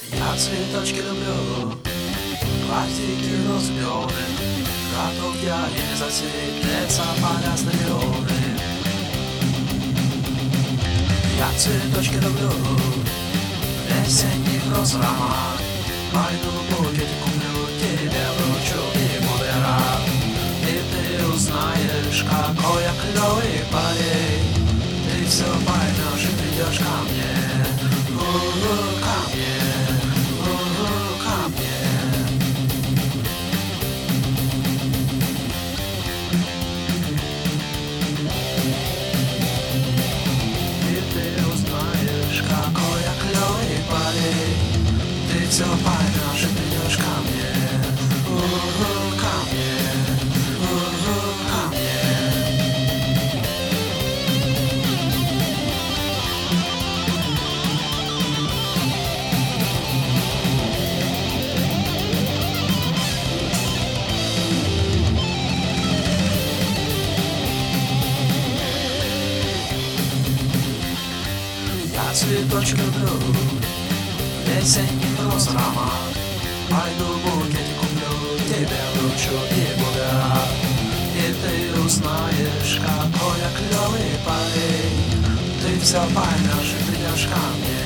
Я цветочки люблю, гвоздики розберы. Готов я и засыплется поля с наверны. Я цветочки люблю, весенних роз аромат. Пойду в букет куплю, тебе вручу и буду. И ты узнаешь, какой я клёвый парень. Ты все поймешь и придешь ко мне. Ко мне, ко мне. И ты узнаешь, какой я клёвый парень. Ты все поймешь и придешь ко мне. Ко мне, ко мне. Я цветочки люблю, весенних роз аромат. Пойду в букете куплю, тебе вручу и буду рад. И ты узнаешь, какой я клёвый парень. Ты все поймешь и придешь ко мне.